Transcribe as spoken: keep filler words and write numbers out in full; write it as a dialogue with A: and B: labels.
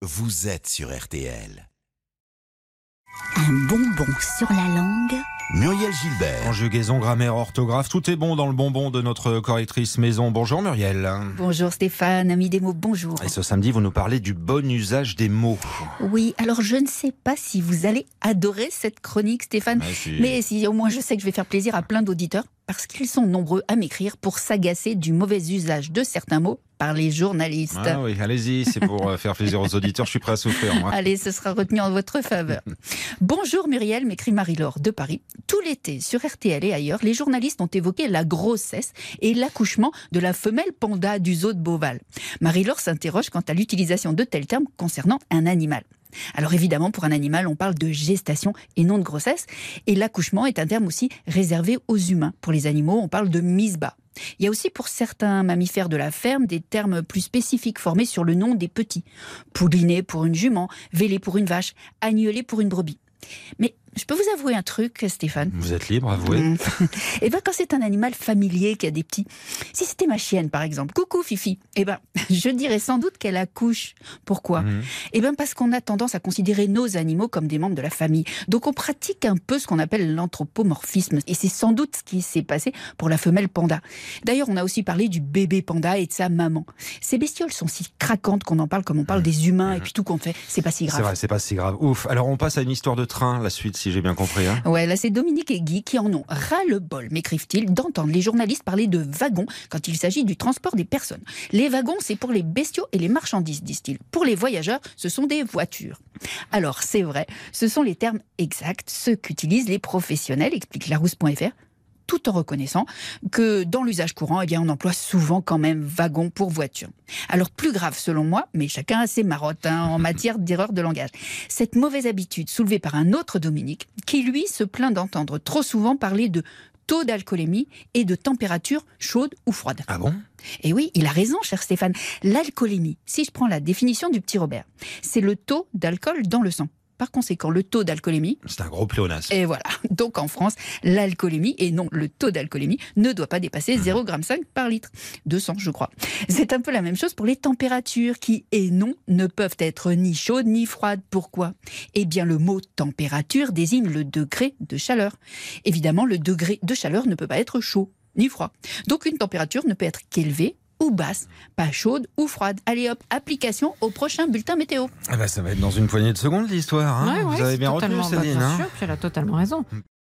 A: vous êtes sur R T L.
B: Un bonbon sur la langue.
A: Muriel Gilbert.
C: Conjugaison, grammaire, orthographe, tout est bon dans le bonbon de notre correctrice maison. Bonjour Muriel.
B: Bonjour Stéphane, ami des mots, bonjour.
C: Et ce samedi, vous nous parlez du bon usage des mots.
B: Oui, alors je ne sais pas si vous allez adorer cette chronique Stéphane,
C: Mais si.
B: mais si, au moins je sais que je vais faire plaisir à plein d'auditeurs, parce qu'ils sont nombreux à m'écrire pour s'agacer du mauvais usage de certains mots par les journalistes.
C: Ah oui, allez-y, c'est pour euh, faire plaisir aux auditeurs, je suis prêt à souffrir. Moi.
B: Allez, ce sera retenu en votre faveur. Bonjour Muriel, m'écrit Marie-Laure de Paris. Tout l'été, sur R T L et ailleurs, les journalistes ont évoqué la grossesse et l'accouchement de la femelle panda du zoo de Beauval. Marie-Laure s'interroge quant à l'utilisation de tels termes concernant un animal. Alors évidemment, pour un animal, on parle de gestation et non de grossesse. Et l'accouchement est un terme aussi réservé aux humains. Pour les animaux, on parle de mise bas. Il y a aussi pour certains mammifères de la ferme des termes plus spécifiques formés sur le nom des petits. Pouliné pour une jument, vélé pour une vache, agnelé pour une brebis. Mais je peux vous avouer un truc, Stéphane.
C: Vous êtes libre, avouez.
B: Mmh. Et bien, quand c'est un animal familier qui a des petits, si c'était ma chienne par exemple, coucou Fifi, et ben, je dirais sans doute qu'elle accouche. Pourquoi ?
C: Mmh.
B: Et bien parce qu'on a tendance à considérer nos animaux comme des membres de la famille. Donc on pratique un peu ce qu'on appelle l'anthropomorphisme. Et c'est sans doute ce qui s'est passé pour la femelle panda. D'ailleurs, on a aussi parlé du bébé panda et de sa maman. Ces bestioles sont si craquantes qu'on en parle comme on parle des humains, et puis tout compte fait, c'est pas si grave.
C: C'est vrai, c'est pas si grave. Ouf. Alors on passe à une histoire de train, la suite, si j'ai bien compris. Hein.
B: Ouais, là c'est Dominique et Guy qui en ont ras-le-bol, m'écrivent-ils, d'entendre les journalistes parler de wagons quand il s'agit du transport des personnes. Les wagons, c'est pour les bestiaux et les marchandises, disent-ils. Pour les voyageurs, ce sont des voitures. Alors c'est vrai, ce sont les termes exacts, ceux qu'utilisent les professionnels, explique larousse point F R, tout en reconnaissant que dans l'usage courant, eh bien, on emploie souvent quand même wagon pour voiture. Alors plus grave selon moi, mais chacun a ses marottes hein, en matière d'erreur de langage. Cette mauvaise habitude soulevée par un autre Dominique, qui lui se plaint d'entendre trop souvent parler de taux d'alcoolémie et de température chaude ou froide.
C: Ah bon ?
B: Et oui, il a raison, cher Stéphane. L'alcoolémie, si je prends la définition du petit Robert, c'est le taux d'alcool dans le sang. Par conséquent, le taux d'alcoolémie...
C: C'est un gros pléonasme.
B: Et voilà. Donc en France, l'alcoolémie, et non le taux d'alcoolémie, ne doit pas dépasser zéro virgule cinq par litre. deux cents, je crois. C'est un peu la même chose pour les températures qui, et non, ne peuvent être ni chaudes ni froides. Pourquoi ? Eh bien, le mot température désigne le degré de chaleur. Évidemment, le degré de chaleur ne peut pas être chaud ni froid. Donc une température ne peut être qu'élevée ou basse, pas chaude ou froide. Allez hop, application au prochain bulletin météo.
C: Ah bah, ça va être dans une poignée de secondes l'histoire. Hein.
D: Ouais, ouais,
C: Vous avez
D: c'est
C: bien retenu,
D: totalement- bah,
C: Céline.
D: bien
C: Hein.
D: sûr, puis elle a totalement raison.